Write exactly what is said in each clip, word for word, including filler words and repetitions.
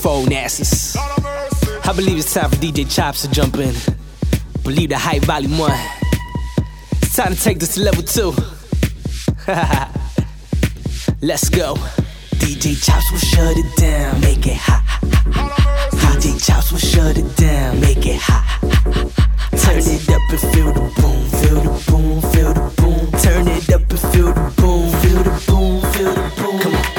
phone asses. I believe it's time for D J Chops to jump in. Believe the hype volume one. It's time to take this to level two. Let's go. D J Chops will shut it down, make it hot. D J Chops will shut it down, make it hot. Turn it up and feel the boom, feel the boom, feel the boom. Turn it up and feel the boom, feel the boom, feel the boom. Come on.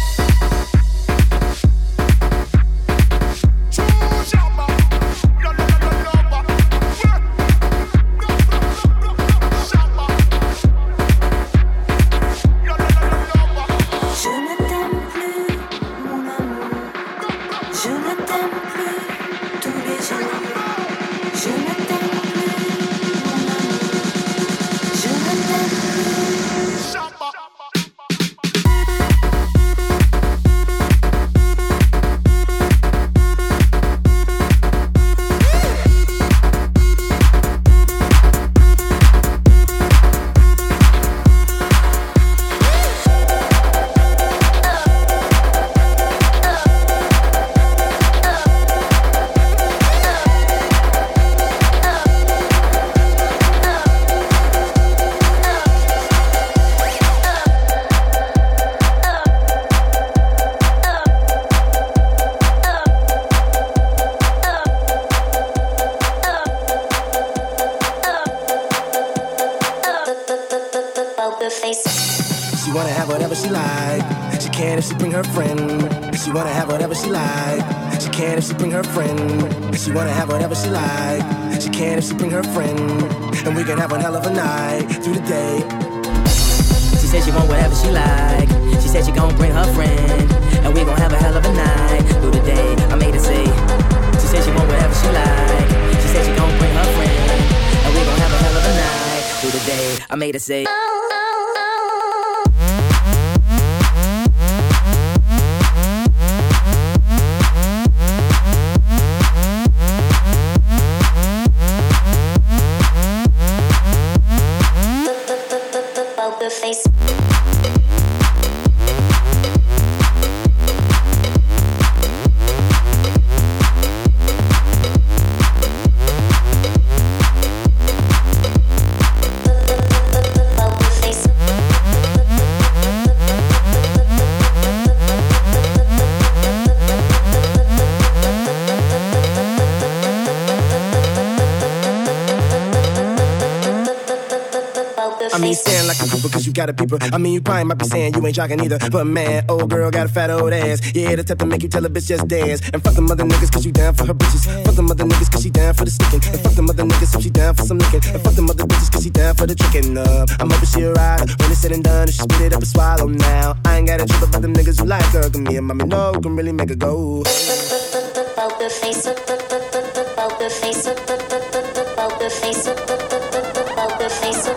She wanna have whatever she like. She can if she bring her friend. She wanna have whatever she like. She can if she bring her friend. She wanna have whatever she like. She can if she bring her friend. And we can have one hell of a night through the day. She said she want whatever she like. She said she gon' bring her friend. And we gon' have a hell of a night through the day. I made her say. She said she want whatever she like. She said she gon' bring her friend. And we gon' have a hell of a night through the day. I made her say. Face. I mean, stand like a hooper cause you got a peeper. I mean, you probably might be saying you ain't jocking either. But man, old girl got a fat old ass. Yeah, the type to make you tell a bitch just dance. And fuck them other niggas cause you down for her bitches. Fuck them other niggas cause she down for the sticking. And fuck them other niggas if she down for some licking. And fuck them other bitches cause she down for the tricking. Uh, I'm hoping she a rider. When it's said and done, she spit it up and swallow now. I ain't got a trip about them niggas who like her. Cause me and mommy know can really make her go. Poker face, poker face, poker face, poker face.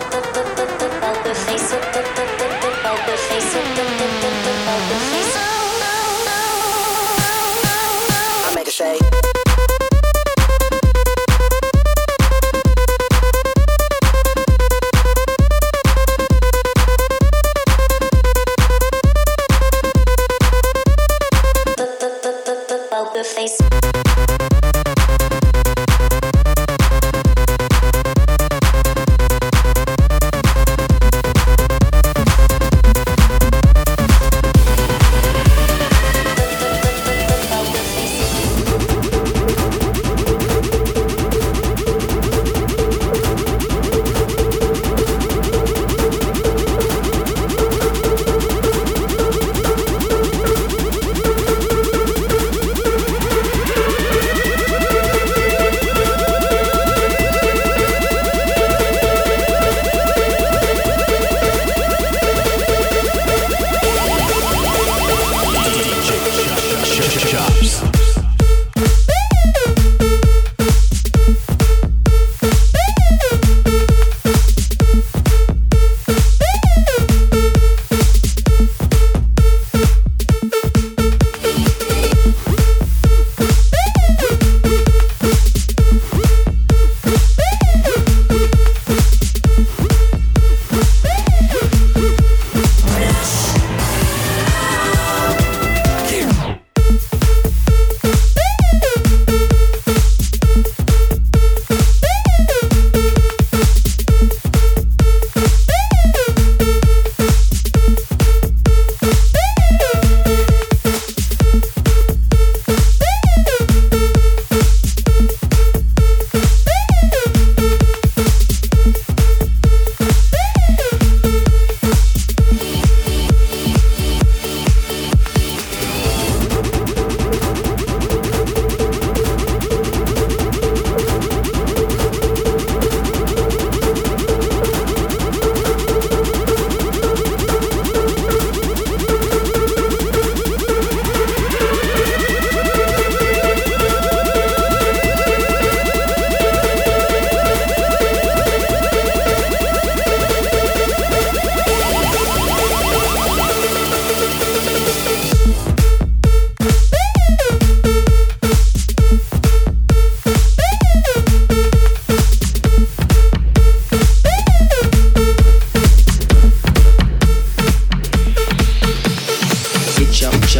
I make a shake. Poker face.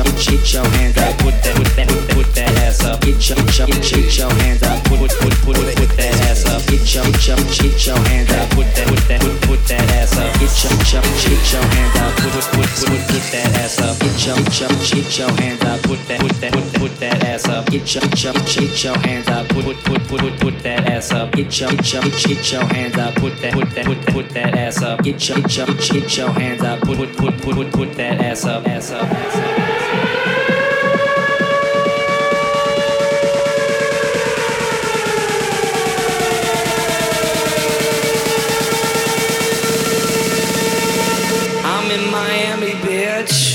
your, get your hands up, put that, put that, put that, put that ass up. Get your, get your, get your hands up, put, put, put, put, put that ass up. Get your, get your, get your hands up, put that, put that, put, put that ass up. Get your, get your, get your hands up, put, put, put, put, put that ass up. Get your, get your, get your hands up, put that, put that, put, put that ass up. Get your, get your, get your hands up, put, put, put, put, put, put that ass up. Get your, get your, get your hands up, put that, put that, put, put that ass up. Get your, get your, get your hands up, put, put, put, put, put, put that ass up, ass up, ass up. In Miami, bitch.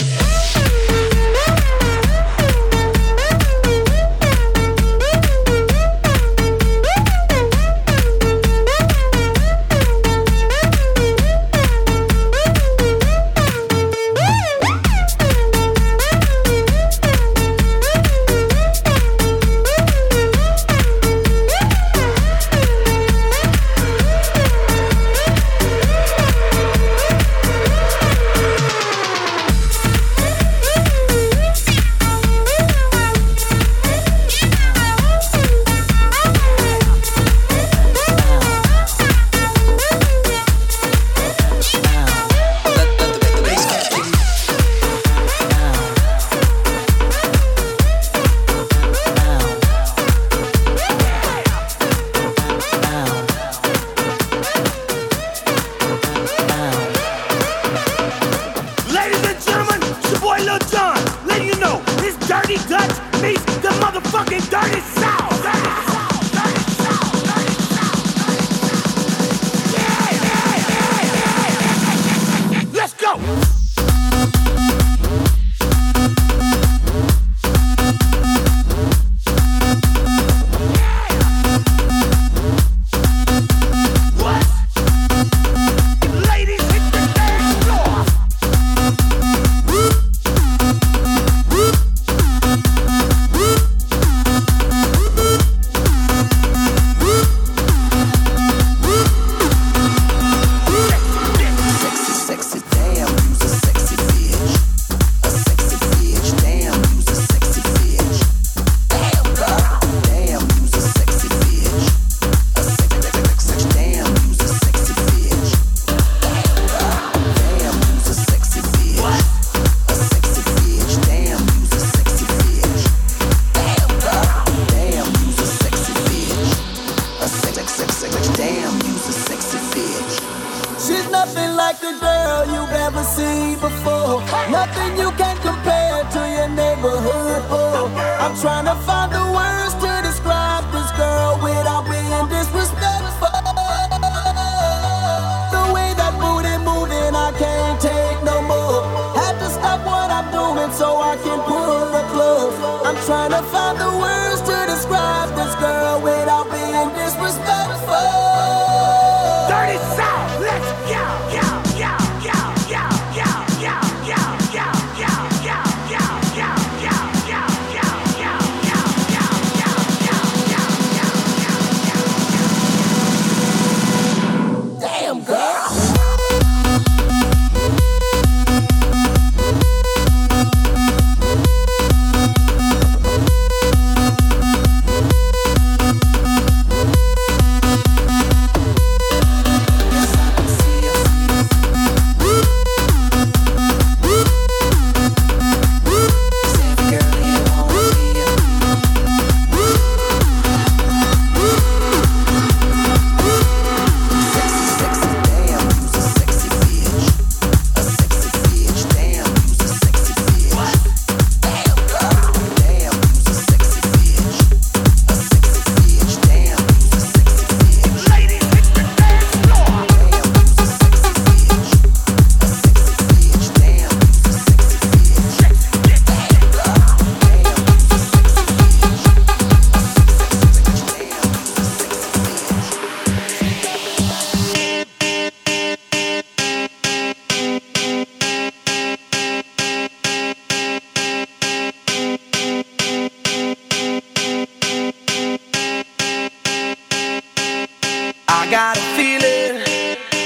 got a feeling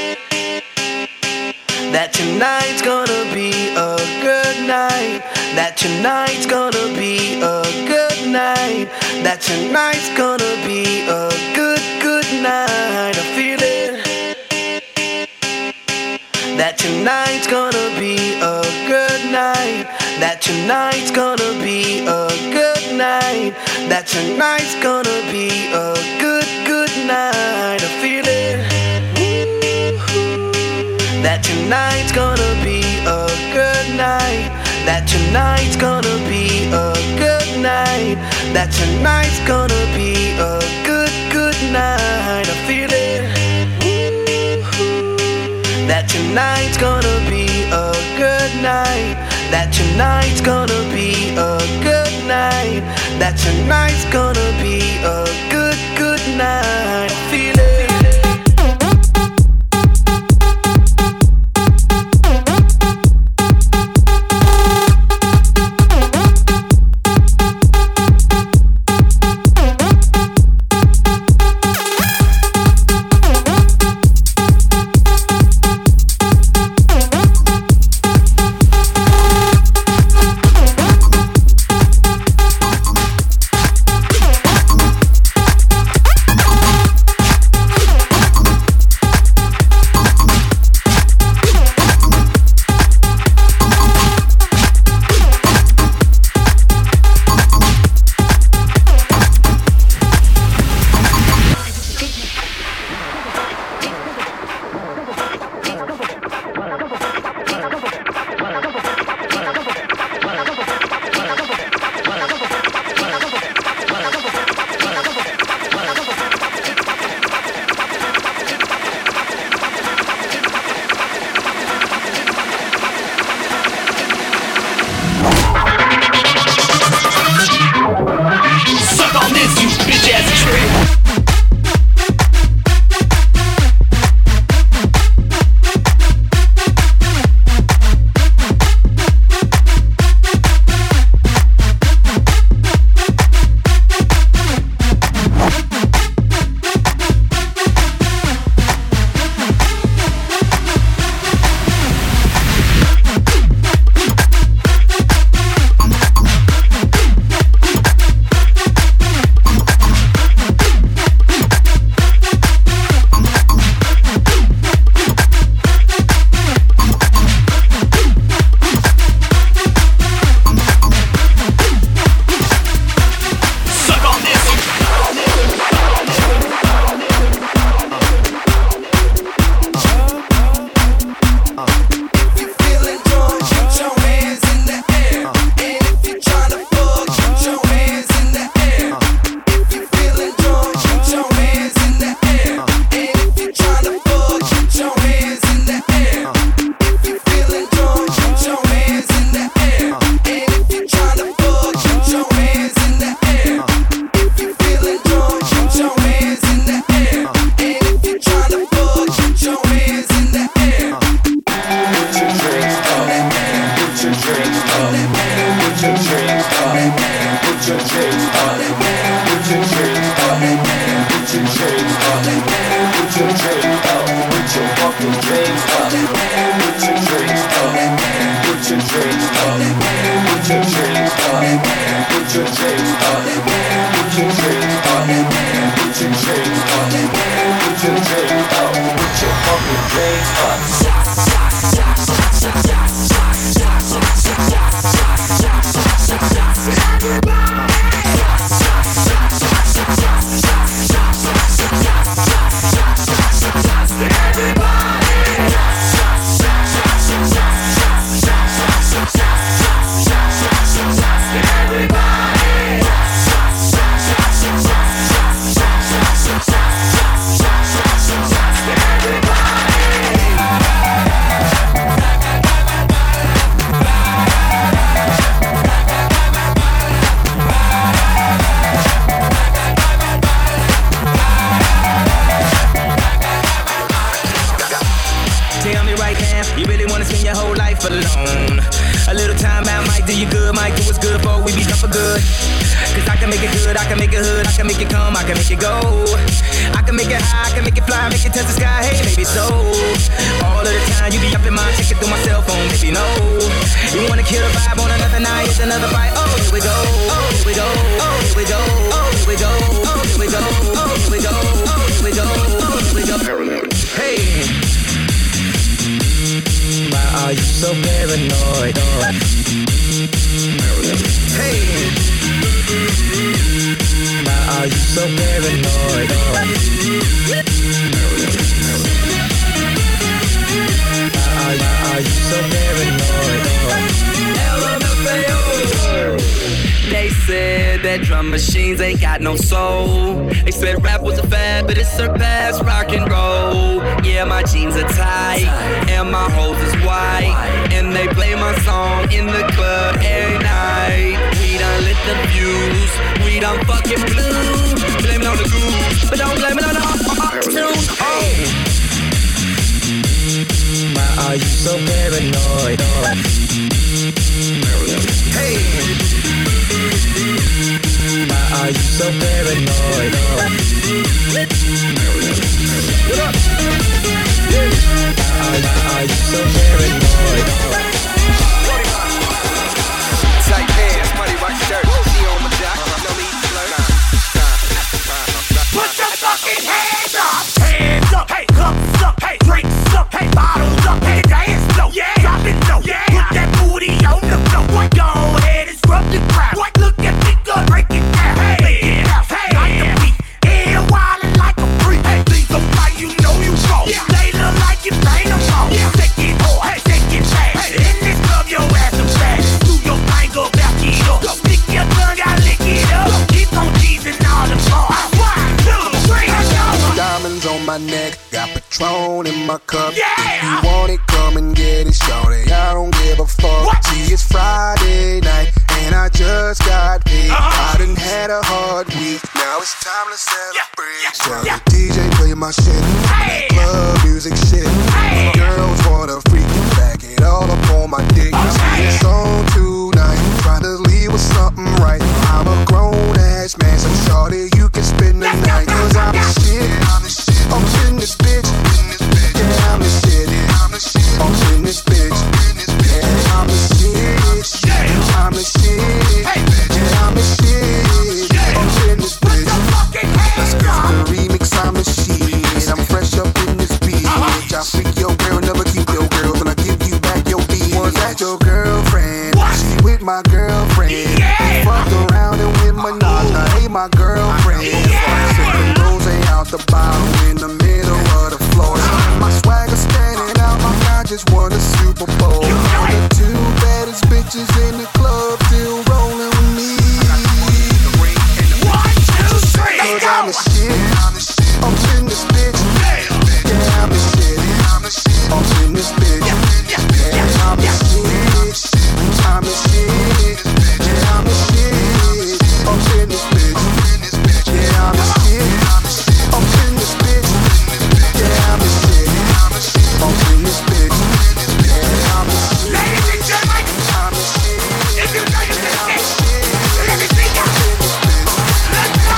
that tonight's gonna be a good night, that that tonight's gonna be a good night, that tonight's gonna be a good, good night. I feel it. That tonight's gonna be a good night, that tonight's gonna be a good night, that tonight's gonna be a good, good night. I feel it. That tonight's gonna be a good night, that tonight's gonna be a good night, that tonight's gonna be a good, good night. I feel it. That tonight's gonna be a good night, that tonight's gonna be a good night, that tonight's gonna be a good, good night. I feel it. Everybody! for good. Cause I can make it good, I can make it hood, I can make it come, I can make it go. I can make it high, I can make it fly, make it touch the sky, hey baby, so all of the time you be up in my checking through my cell phone, baby, no. You wanna kill the vibe on another night, it's another bite, oh, here we go, oh, here we go, oh, here we go, oh, here we go, oh, here we go, oh, here we go, oh, here we go, oh, here we go, hey. Why are you so paranoid? Hey. Why are you so paranoid? Why are you so paranoid? They said that drum machines ain't got no soul. They said rap was a fad, but it surpassed rock and roll. Yeah, my jeans are tight, and my hoes is white, and they play my song in the club every night. We done lit the fuse, we done fucking blue. Blame it on the goose, but don't blame it on the tune. Oh. Why are you so paranoid? Hey. Why are you so paranoid? What up? Why are you so paranoid? Tight pants, muddy white shirt, she on my jock, no need to flirt. Put your fucking hands up, hands up, hey, cups up, hey, drinks up, hey, bottles up, hey, dance low, yeah, drop it low, yeah, put that booty on the floor, what, go ahead and scrub the crowd, what, look at me go, break it down, hey, make it out, hey, like the beat, yeah, wildin' like a freak, hey, please don't fight, you know you wrong, yeah, they look like you ain't no wrong, yeah, take it all, hey, take it fast, hey, in this club, your ass a fast, do your thing, go back it up, go stick your tongue out, lick it up, keep on teasing all the bars, one, two, three, go. Diamonds on my neck, got Patron in my cup. Yeah. If you want it, come and get it, shorty. I don't give a fuck. What? See, it's Friday night, and I just got paid. Uh-huh. I done had a hard week, now it's time to celebrate. Yeah. Tell Yeah. the D J play my shit, Hey. club music shit. Hey. Girls wanna freak, back it all up on my dick. Okay. It's on tonight, try to leave with something right. I'm a grown ass man, so shorty, you can spend the Let's night. go, Cause go, I'm go. the shit, I'm the shit. I'm in this bitch, yeah, I'm the shit. I'm the shit. I'm in this bitch, yeah, I'm the shit. I'm the shit, yeah, I'm the shit. I'm in this Put bitch. your fucking hands up. The remix, I'm the shit. I'm fresh up in this bitch. I freak your girl, never keep your girl, and I give you back your beat. Was that your girlfriend? What? She with my girlfriend. Yeah. Fucked around and with my nose. Now hey, my girlfriend. Yeah. Sipping rose out the bottle in the middle of the floor. My swagger standing out, my guy just won a Super Bowl. The two baddest bitches in the club still rolling with me. One, two, three, Cause go. I'm the shit. I'm in this bitch. Yeah, I'm the shit. I'm in this bitch. Yeah, I'm the shit. I'm the shit. Yeah, I'm the shit. I'm in this bitch. Yeah, I'm the shit. I'm in this bitch. Yeah, I'm the shit. I'm in this bitch. Yeah, I'm the shit. Ladies and gentlemen, I'm the shit. if you know you Yeah, I'm can the sit, shit. let me see ya. Let's go.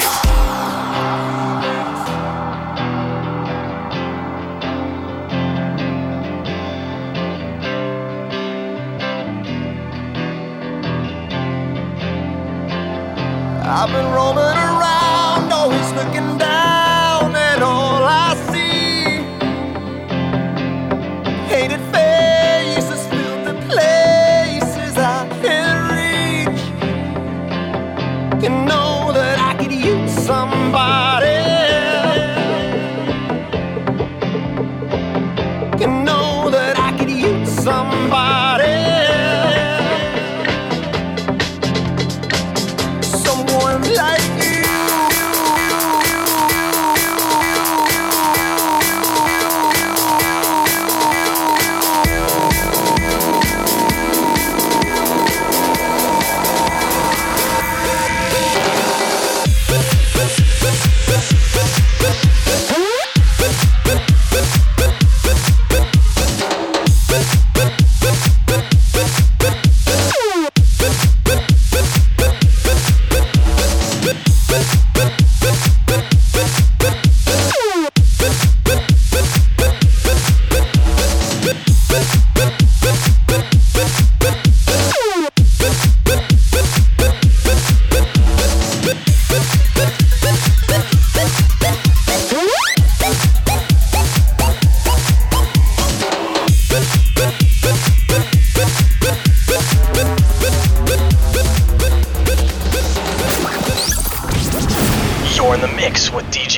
I've been roaming around, always looking down, and all I see hated faces fill the places I can't reach. You know that I could use somebody. You know that I could use somebody. Someone like you.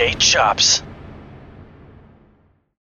J Chops.